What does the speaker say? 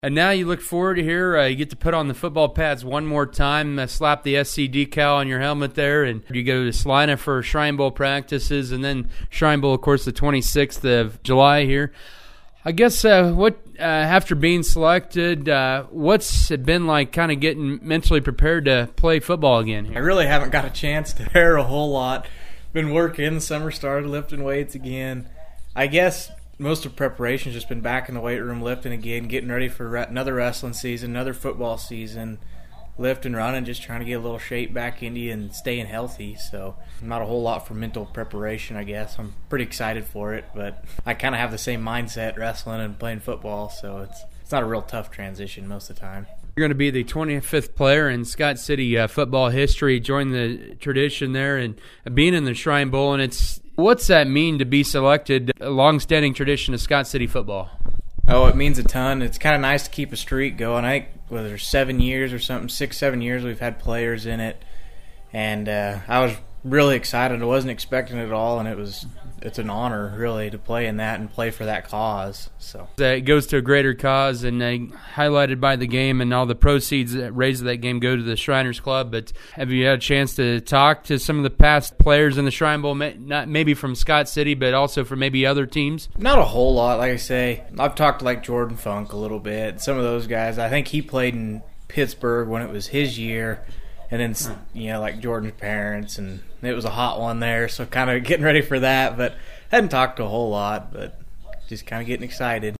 And now you look forward to here. You get to put on the football pads one more time, slap the SC decal on your helmet there, and you go to Salina for Shrine Bowl practices, and then Shrine Bowl, of course, the 26th of July here. I guess after being selected, what's it been like kind of getting mentally prepared to play football again here? I really haven't got a chance to prepare a whole lot. Been working, the summer started, lifting weights again. I guess most of preparation's just been back in the weight room, lifting again, getting ready for another wrestling season, another football season, lifting, running, just trying to get a little shape back into you and staying healthy. So not a whole lot for mental preparation, I guess. I'm pretty excited for it, but I kind of have the same mindset wrestling and playing football, so it's not a real tough transition most of the time. You're going to be the 25th player in Scott City football history, join the tradition there and being in the Shrine Bowl, and what's that mean to be selected, a long-standing tradition of Scott City football? Oh, it means a ton. It's kind of nice to keep a streak going. I think whether there's 7 years or something, 6-7 years we've had players in it, and I was really excited. I wasn't expecting it at all, and it's an honor really to play in that and play for that cause. So it goes to a greater cause, and highlighted by the game, and all the proceeds that raised that game go to the Shriners Club. But have you had a chance to talk to some of the past players in the Shrine Bowl, not maybe from Scott City, but also from maybe other teams? Not a whole lot, like I say. I've talked to like Jordan Funk a little bit. Some of those guys, I think he played in Pittsburgh when it was his year. And then, like Jordan's parents, and it was a hot one there, so kind of getting ready for that. But hadn't talked a whole lot, but just kind of getting excited.